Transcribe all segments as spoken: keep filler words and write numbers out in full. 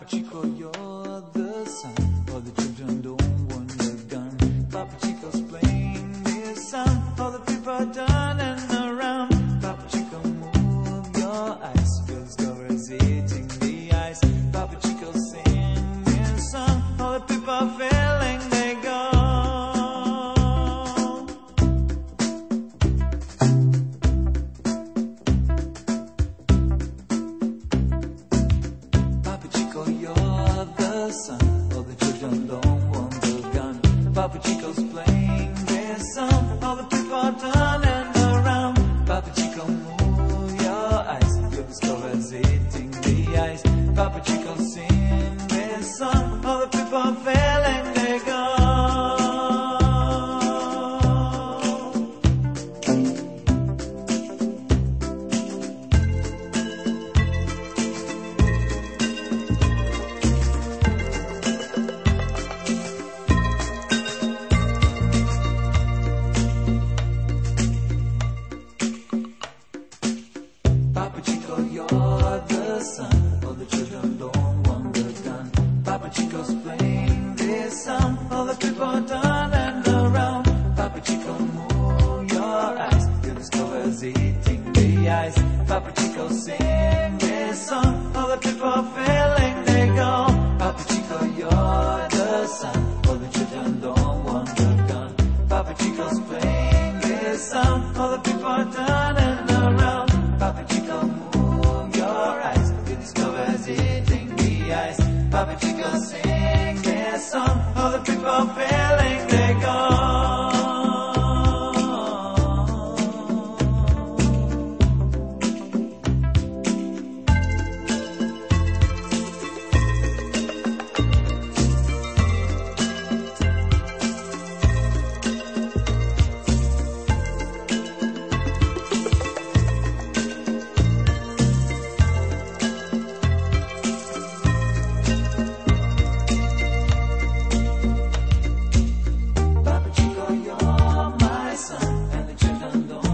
Papa Chico, you're the son. All the children don't want the gun. Papa Chico's playing this sound. All the people are done and around. Papa Chico, move your eyes. Feel the discover's eating the ice. Papa Chico, sing this song. All the people are feeling they go. Papa Chico's playing this song. All the people are done and around. Papa Chico, move your eyes. Feel the strawberries eating the ice. Papa Chico, sing this song. All the people are feeling they go. Papa Chico, you're the son. All the children don't want the gun. Papa Chico's playing this song. All the people are done and around. Papa Chico, move your eyes. Feel the strawberries eating the ice. Papa Chico, sing this song. All the people are feeling they go. Papa Chico, you're the son. All the children don't want the gun. Papa Chico's playing this song. All the people are done and around. Papa Chico, move your eyes. Feel the strawberries eating the ice. Papa Chico, sing this song. All the people are feeling they go.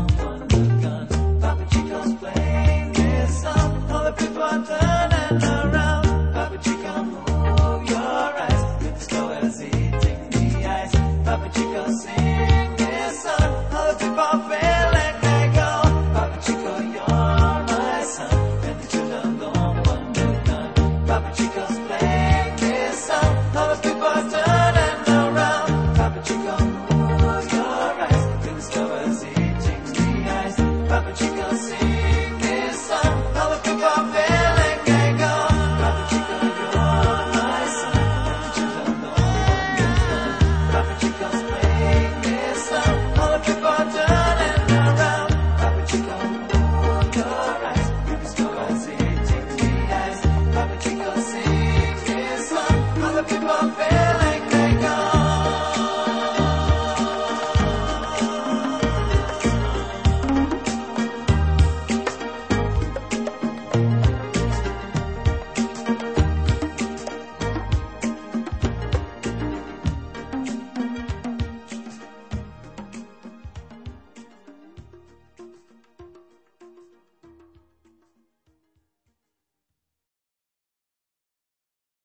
People are turning around.